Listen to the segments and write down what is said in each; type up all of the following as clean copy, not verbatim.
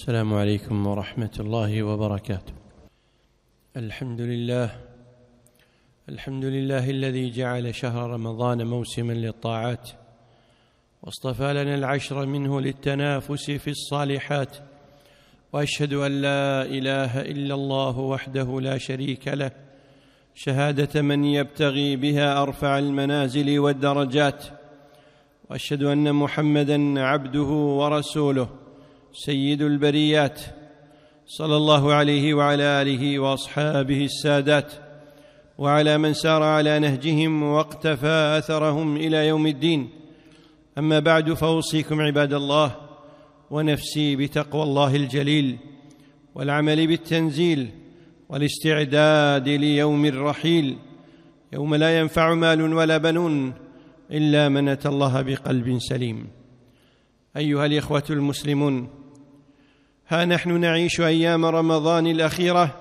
السلام عليكم ورحمة الله وبركاته. الحمد لله الذي جعل شهر رمضان موسما للطاعات، واصطفى لنا العشر منه للتنافس في الصالحات، وأشهد أن لا إله إلا الله وحده لا شريك له، شهادة من يبتغي بها أرفع المنازل والدرجات، وأشهد أن محمدًا عبده ورسوله سيد البريات، صلى الله عليه وعلى آله وأصحابه السادات، وعلى من سار على نهجهم واقتفى أثرهم إلى يوم الدين. أما بعد، فأوصيكم عباد الله ونفسي بتقوى الله الجليل، والعمل بالتنزيل، والاستعداد ليوم الرحيل، يوم لا ينفع مال ولا بنون إلا من أتى الله بقلب سليم. أيها الإخوة المسلمون، ها نحن نعيش أيام رمضان الأخيرة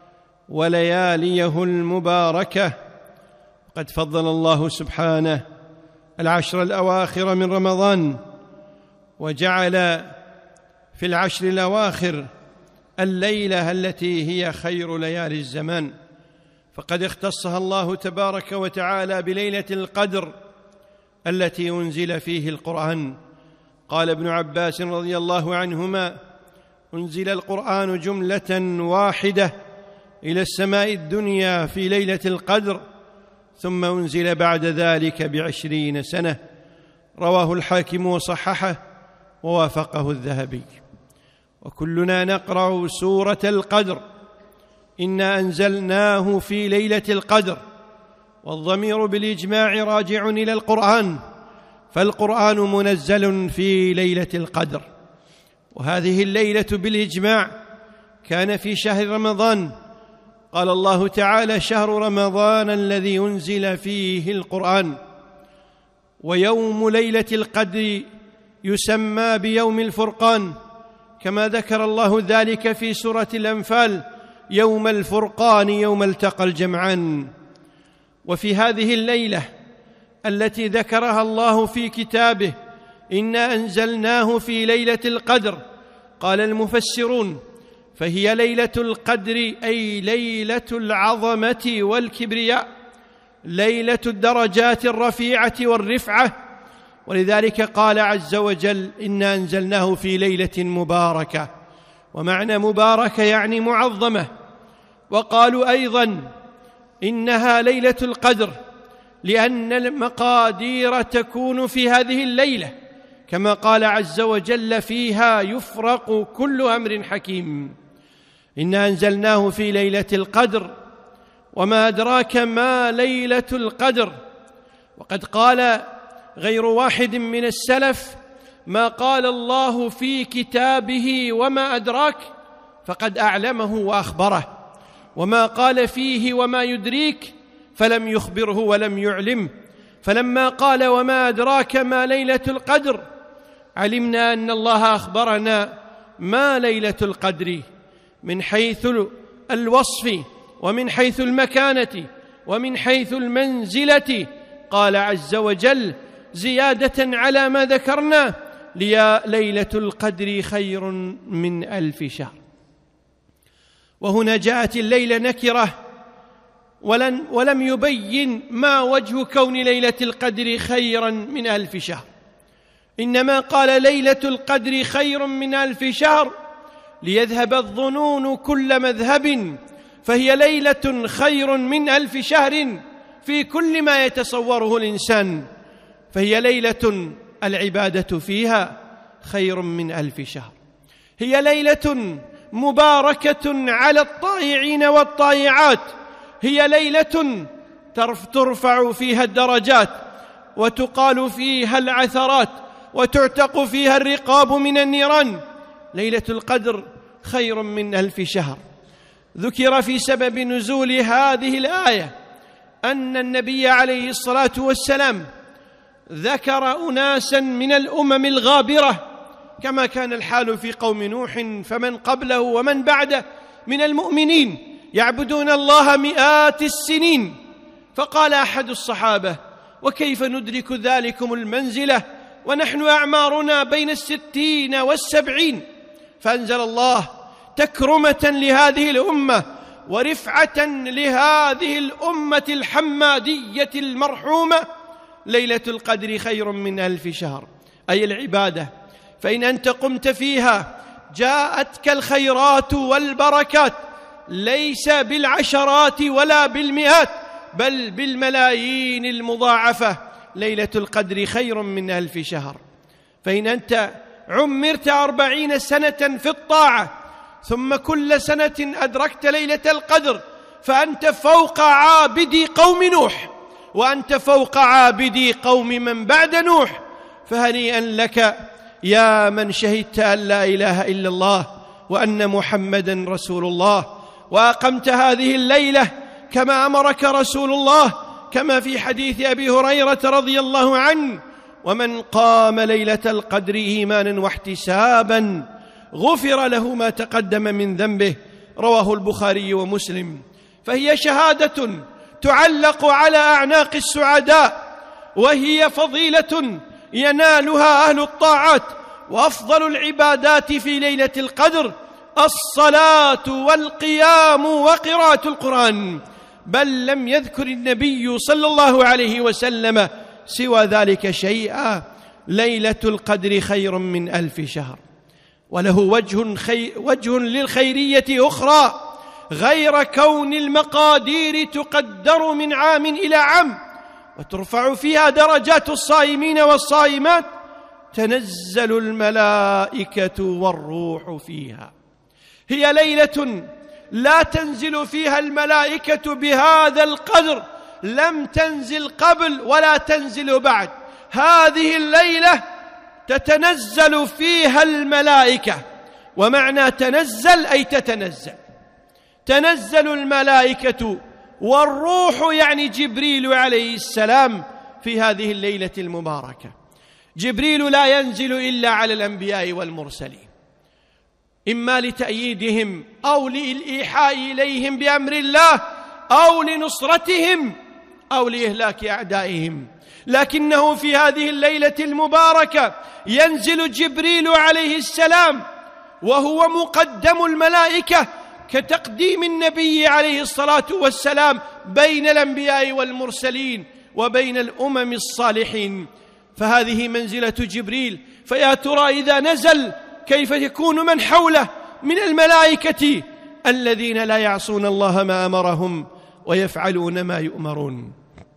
ولياليه المباركة، قد فضل الله سبحانه العشر الأواخر من رمضان، وجعل في العشر الأواخر الليلة التي هي خير ليالي الزمان، فقد اختصها الله تبارك وتعالى بليلة القدر التي أنزل فيه القرآن. قال ابن عباس رضي الله عنهما: أنزل القرآن جملة واحدة إلى السماء الدنيا في ليلة القدر، ثم أنزل بعد ذلك ب20 سنة. رواه الحاكم وصححه ووافقه الذهبي. وكلنا نقرأ سورة القدر: إنا أنزلناه في ليلة القدر، والضمير بالإجماع راجع إلى القرآن، فالقرآن منزل في ليلة القدر. وهذه الليلة بالإجماع كان في شهر رمضان. قال الله تعالى: شهر رمضان الذي أنزل فيه القرآن. ويوم ليلة القدر يسمى بيوم الفرقان، كما ذكر الله ذلك في سورة الأنفال: يوم الفرقان يوم التقى الجمعان. وفي هذه الليلة التي ذكرها الله في كتابه: إنا أنزلناه في ليلة القدر، قال المفسرون: فهي ليلة القدر، أي ليلة العظمة والكبرياء، ليلة الدرجات الرفيعة والرفعة. ولذلك قال عز وجل: إنا أنزلناه في ليلة مباركة. ومعنى مباركة يعني معظمة. وقالوا أيضا إنها ليلة القدر لأن المقادير تكون في هذه الليلة، كما قال عز وجل: فيها يفرق كل أمر حكيم. إنا أنزلناه في ليلة القدر، وما أدراك ما ليلة القدر. وقد قال غير واحد من السلف: ما قال الله في كتابه وما أدراك فقد أعلمه وأخبره، وما قال فيه وما يدريك فلم يخبره ولم يعلم. فلما قال: وما أدراك ما ليلة القدر، علمنا أن الله أخبرنا ما ليلة القدر من حيث الوصف، ومن حيث المكانة، ومن حيث المنزلة. قال عز وجل زيادة على ما ذكرنا: ليلة القدر خير من 1000 شهر. وهنا جاءت الليلة نكرة، ولم يبين ما وجه كون ليلة القدر خيرا من 1000 شهر، إنما قال: ليلة القدر خير من 1000 شهر ليذهب الظنون كل مذهب، فهي ليلة خير من 1000 شهر في كل ما يتصوره الإنسان، فهي ليلة العبادة فيها خير من 1000 شهر. هي ليلة مباركة على الطائعين والطائعات، هي ليلة ترفع فيها الدرجات، وتقال فيها العثرات، وتعتق فيها الرقاب من النيران. ليلة القدر خير من 1000 شهر. ذكر في سبب نزول هذه الآية أن النبي عليه الصلاة والسلام ذكر أناسا من الأمم الغابرة، كما كان الحال في قوم نوح فمن قبله ومن بعده من المؤمنين، يعبدون الله مئات السنين. فقال أحد الصحابة: وكيف ندرك ذلكم المنزلة ونحن أعمارنا بين 60 و70؟ فأنزل الله تكرمة لهذه الأمة ورفعة لهذه الأمة الحمادية المرحومة: ليلة القدر خير من 1000 شهر، أي العبادة، فإن أنت قمت فيها جاءتك الخيرات والبركات، ليس بالعشرات ولا بالمئات بل بالملايين المضاعفة. ليلة القدر خير من 1000 شهر. فإن أنت عمرت 40 سنة في الطاعة ثم كل سنة أدركت ليلة القدر فأنت فوق عابدي قوم نوح، وأنت فوق عابدي قوم من بعد نوح. فهنيئا لك يا من شهدت أن لا إله إلا الله وأن محمدا رسول الله، وأقمت هذه الليلة كما أمرك رسول الله، كما في حديث أبي هريرة رضي الله عنه: ومن قام ليلة القدر إيمانا واحتسابا غفر له ما تقدم من ذنبه، رواه البخاري ومسلم. فهي شهادة تعلق على أعناق السعداء، وهي فضيلة ينالها أهل الطاعات. وأفضل العبادات في ليلة القدر الصلاة والقيام وقراءة القرآن، بل لم يذكر النبي صلى الله عليه وسلم سوى ذلك شيئا. ليلة القدر خير من 1000 شهر، وله وجه للخيرية أخرى غير كون المقادير تقدر من عام إلى عام وترفع فيها درجات الصائمين والصائمات. تنزل الملائكة والروح فيها. هي ليلة لا تنزل فيها الملائكة بهذا القدر، لم تنزل قبل ولا تنزل بعد. هذه الليلة تتنزل فيها الملائكة، ومعنى تنزل أي تتنزل. تنزل الملائكة والروح يعني جبريل عليه السلام في هذه الليلة المباركة. جبريل لا ينزل إلا على الأنبياء والمرسلين، إما لتأييدهم أو للإيحاء إليهم بأمر الله أو لنصرتهم أو لإهلاك أعدائهم. لكنه في هذه الليلة المباركة ينزل جبريل عليه السلام وهو مقدم الملائكة، كتقديم النبي عليه الصلاة والسلام بين الأنبياء والمرسلين وبين الأمم الصالحين. فهذه منزلة جبريل. فيا ترى إذا نزل كيف يكون من حوله من الملائكة الذين لا يعصون الله ما أمرهم ويفعلون ما يؤمرون.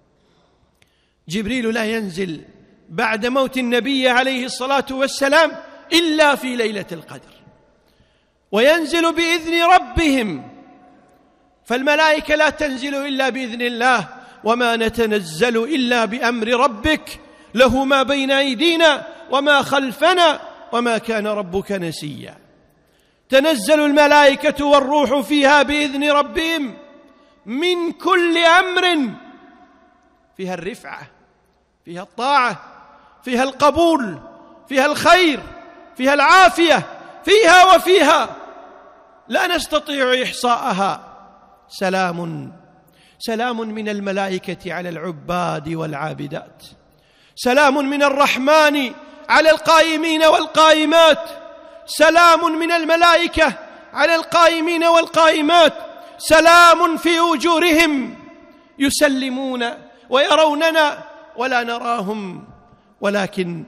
جبريل لا ينزل بعد موت النبي عليه الصلاة والسلام إلا في ليلة القدر، وينزل بإذن ربهم. فالملائكة لا تنزل إلا بإذن الله، وما نتنزل إلا بأمر ربك، له ما بين أيدينا وما خلفنا وما كان ربك نسيا. تنزل الملائكة والروح فيها بإذن ربهم من كل أمر، فيها الرفعة، فيها الطاعة، فيها القبول، فيها الخير، فيها العافية، فيها وفيها لا نستطيع إحصاءها. سلام من الملائكة على العباد والعابدات، سلام من الرحمن على القائمين والقائمات، سلام من الملائكة على القائمين والقائمات، سلام في أجورهم، يسلمون ويروننا ولا نراهم، ولكن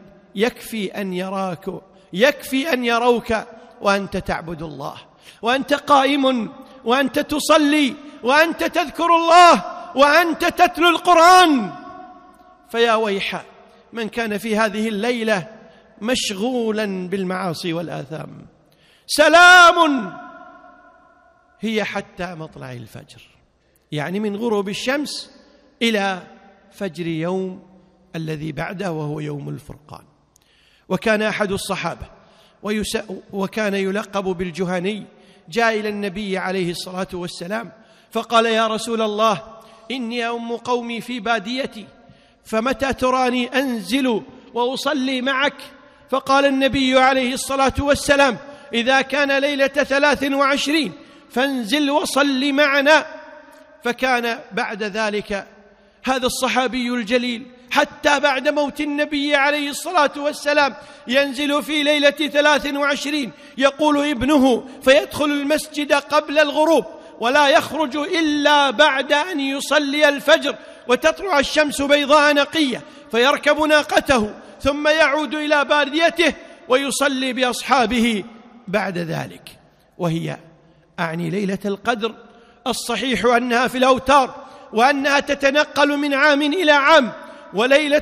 يكفي أن يروك وأنت تعبد الله، وأنت قائم، وأنت تصلي، وأنت تذكر الله، وأنت تتلو القرآن. فيا ويح من كان في هذه الليلة مشغولا بالمعاصي والآثام. سلام هي حتى مطلع الفجر، يعني من غروب الشمس إلى فجر يوم الذي بعده وهو يوم الفرقان. وكان أحد الصحابة وكان يلقب بالجهني جاء إلى النبي عليه الصلاة والسلام فقال: يا رسول الله، إني أم قومي في باديتي، فمتى تراني أنزل وأصلي معك؟ فقال النبي عليه الصلاة والسلام: إذا كان ليلة 23 فانزل وصل معنا. فكان بعد ذلك هذا الصحابي الجليل حتى بعد موت النبي عليه الصلاة والسلام ينزل في ليلة 23 يقول ابنه فيدخل المسجد قبل الغروب ولا يخرج إلا بعد أن يصلي الفجر وتطلع الشمس بيضاء نقية، فيركب ناقته ثم يعود إلى باديته ويصلي بأصحابه بعد ذلك. وهي أعني ليلة القدر الصحيح أنها في الأوتار وأنها تتنقل من عام إلى عام، وليلة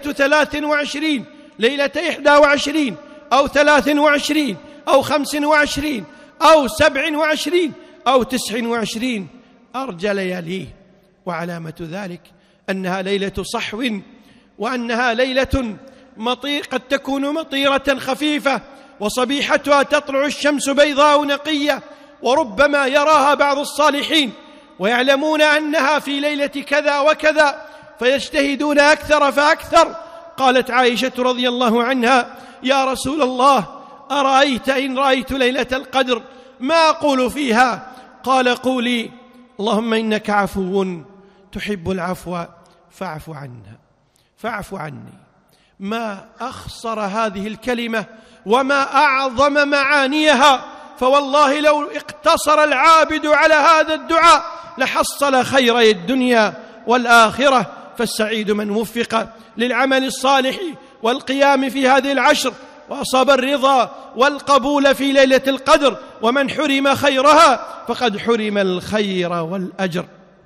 23 ليلة 21 أو 23 أو 25 أو 27 أو 29 أرجى لياليه. وعلامة ذلك أنها ليلة صحو، وأنها ليلة قد تكون مطيرة خفيفة، وصبيحتها تطلع الشمس بيضاء نقية، وربما يراها بعض الصالحين ويعلمون أنها في ليلة كذا وكذا فيجتهدون أكثر فأكثر. قالت عائشة رضي الله عنها: يا رسول الله، أرأيت إن رأيت ليلة القدر ما أقول فيها؟ قال: قولي اللهم إنك عفو تحب العفو فاعف عنا، فاعف عني. ما أخصر هذه الكلمة وما أعظم معانيها، فوالله لو اقتصر العابد على هذا الدعاء لحصل خيري الدنيا والآخرة. فالسعيد من وفق للعمل الصالح والقيام في هذه العشر وأصاب الرضا والقبول في ليلة القدر، ومن حرم خيرها فقد حرم الخير والأجر.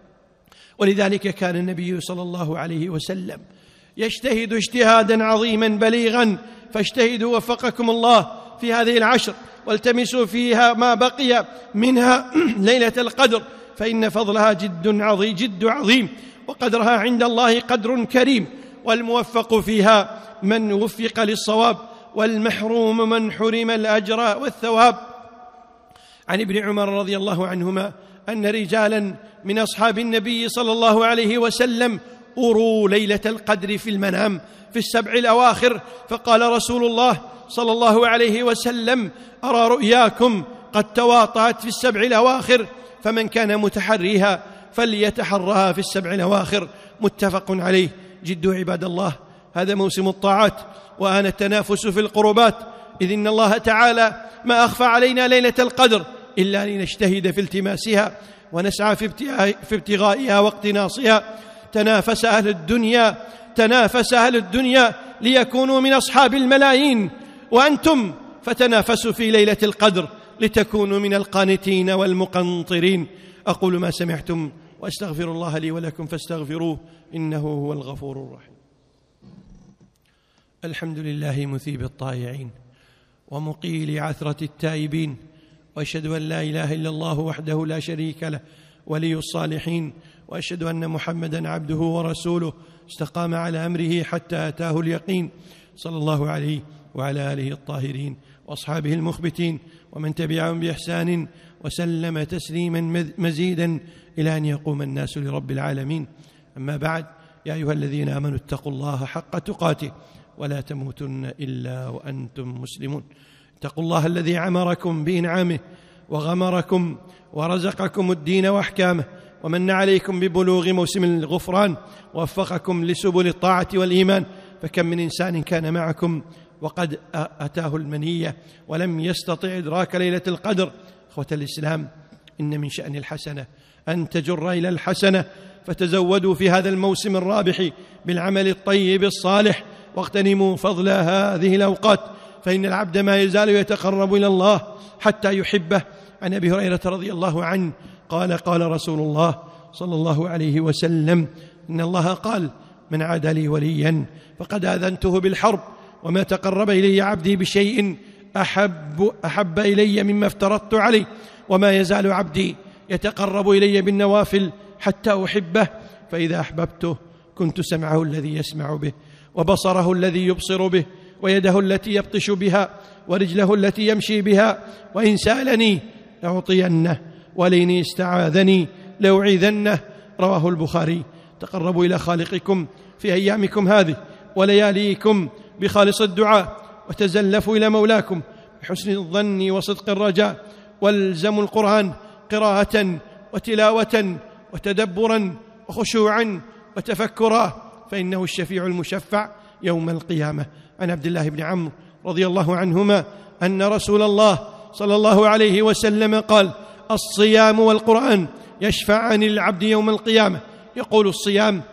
ولذلك كان النبي صلى الله عليه وسلم يجتهد اجتهادا عظيما بليغا، فاجتهدوا وفقكم الله في هذه العشر والتمسوا فيها ما بقي منها ليلة القدر، فإن فضلها جد عظيم، وقدرها عند الله قدر كريم، والموفق فيها من وفق للصواب، والمحروم من حرم الأجر والثواب. عن ابن عمر رضي الله عنهما أن رجالا من أصحاب النبي صلى الله عليه وسلم أروا ليلة القدر في المنام في السبع الأواخر، فقال رسول الله صلى الله عليه وسلم: أرى رؤياكم قد تواطأت في السبع الأواخر، فمن كان متحريها فليتحرها في السبع الأواخر. متفق عليه. جدوا عباد الله، هذا موسم الطاعات وآن التنافس في القربات، إذ إن الله تعالى ما أخفى علينا ليلة القدر إلا لنجتهد في التماسها ونسعى في ابتغائها واقتناصها. تنافس أهل الدنيا ليكونوا من أصحاب الملايين، وأنتم فتنافسوا في ليلة القدر لتكونوا من القانتين والمقنطرين. أقول ما سمعتم وأستغفر الله لي ولكم فاستغفروه إنه هو الغفور الرحيم. الحمد لله مثيب الطائعين ومقيل عثرة التائبين، وأشهد أن لا إله إلا الله وحده لا شريك له ولي الصالحين، وأشهد أن محمدًا عبده ورسوله استقام على أمره حتى أتاه اليقين، صلى الله عليه وعلى آله الطاهرين وأصحابه المخبتين ومن تبعهم بإحسان وسلم تسليما مزيدا إلى أن يقوم الناس لرب العالمين. أما بعد، يا أيها الذين آمنوا اتقوا الله حق تقاته ولا تموتن إلا وأنتم مسلمون. اتقوا الله الذي عمركم بإنعامه وغمركم ورزقكم الدين وأحكامه، ومن عليكم ببلوغ موسم الغفران، ووفقكم لسبل الطاعة والإيمان. فكم من إنسان كان معكم وقد أتاه المنية ولم يستطع إدراك ليلة القدر. أخوة الإسلام، إن من شأن الحسنة أن تجر إلى الحسنة، فتزودوا في هذا الموسم الرابح بالعمل الطيب الصالح، واغتنموا فضل هذه الأوقات، فإن العبد ما يزال يتقرب إلى الله حتى يحبه. عن أبي هريرة رضي الله عنه قال: قال رسول الله صلى الله عليه وسلم: إن الله قال: من عاد لي وليا فقد آذنته بالحرب، وما تقرب إلي عبدي بشيء أحب إلي مما افترضت عليه، وما يزال عبدي يتقرب إلي بالنوافل حتى أحبه، فإذا أحببته كنت سمعه الذي يسمع به، وبصره الذي يبصر به، ويده التي يبطش بها، ورجله التي يمشي بها، وإن سألني لأعطينه، ولئن استعاذني لأعيذنه. رواه البخاري. تقربوا إلى خالقكم في أيامكم هذه ولياليكم بخالص الدعاء، وتزلفوا إلى مولاكم بحسن الظن وصدق الرجاء، والزموا القرآن قراءة وتلاوة وتدبرا وخشوعا وتفكرا، فإنه الشفيع المشفع يوم القيامة. عن عبد الله بن عمرو رضي الله عنهما أن رسول الله صلى الله عليه وسلم قال: الصيام والقرآن يشفعان العبد يوم القيامة. يقول الصيام: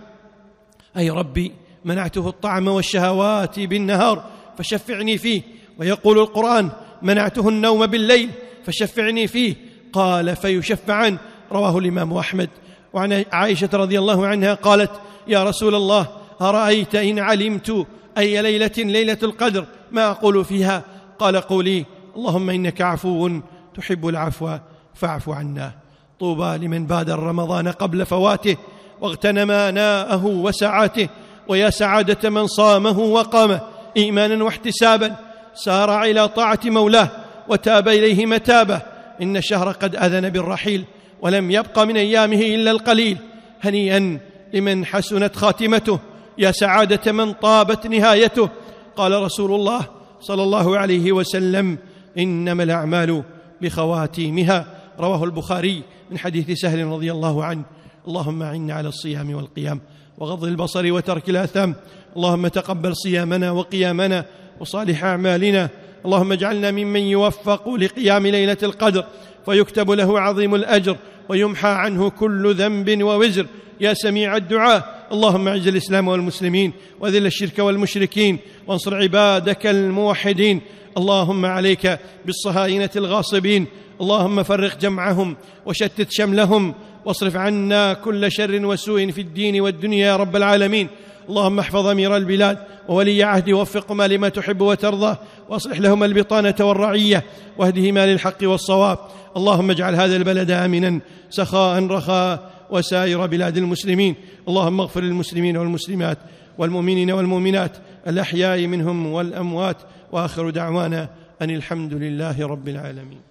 أي ربي منعته الطعم والشهوات بالنهار فشفعني فيه. ويقول القرآن: منعته النوم بالليل فشفعني فيه. قال: فيشفعان. رواه الإمام أحمد. وعن عائشة رضي الله عنها قالت: يا رسول الله، أرأيت إن علمت أي ليلة القدر ما أقول فيها؟ قال: قولي: اللهم إنك عفو تحب العفو فاعف عنا. طوبى لمن بادر رمضان قبل فواته واغتنم آناءه وساعاته، ويا سعادة من صامه وقامه إيمانا واحتسابا، سارع إلى طاعة مولاه وتاب إليه متابه. إن الشهر قد أذن بالرحيل ولم يبق من أيامه إلا القليل. هنيئا لمن حسنت خاتمته، يا سعادة من طابت نهايته. قال رسول الله صلى الله عليه وسلم: إنما الأعمال بخواتيمها. رواه البخاري من حديث سهل رضي الله عنه. اللهم أعنا على الصيام والقيام وغض البصر وترك الآثام. اللهم تقبل صيامنا وقيامنا وصالح أعمالنا. اللهم اجعلنا ممن يوفق لقيام ليلة القدر فيكتب له عظيم الأجر ويمحى عنه كل ذنب ووزر، يا سميع الدعاء. اللهم اعز الإسلام والمسلمين وذل الشرك والمشركين وانصر عبادك الموحدين. اللهم عليك بالصهاينة الغاصبين، اللهم فرق جمعهم وشتت شملهم واصرف عنا كل شر وسوء في الدين والدنيا يا رب العالمين. اللهم احفظ أمير البلاد وولي عهده، ووفقهما لما تحب وترضى، واصلح لهما البطانة والرعية، واهدهما للحق والصواب. اللهم اجعل هذا البلد آمنا سخاء رخاء وسائر بلاد المسلمين. اللهم اغفر للمسلمين والمسلمات والمؤمنين والمؤمنات الأحياء منهم والأموات. وآخر دعوانا أن الحمد لله رب العالمين.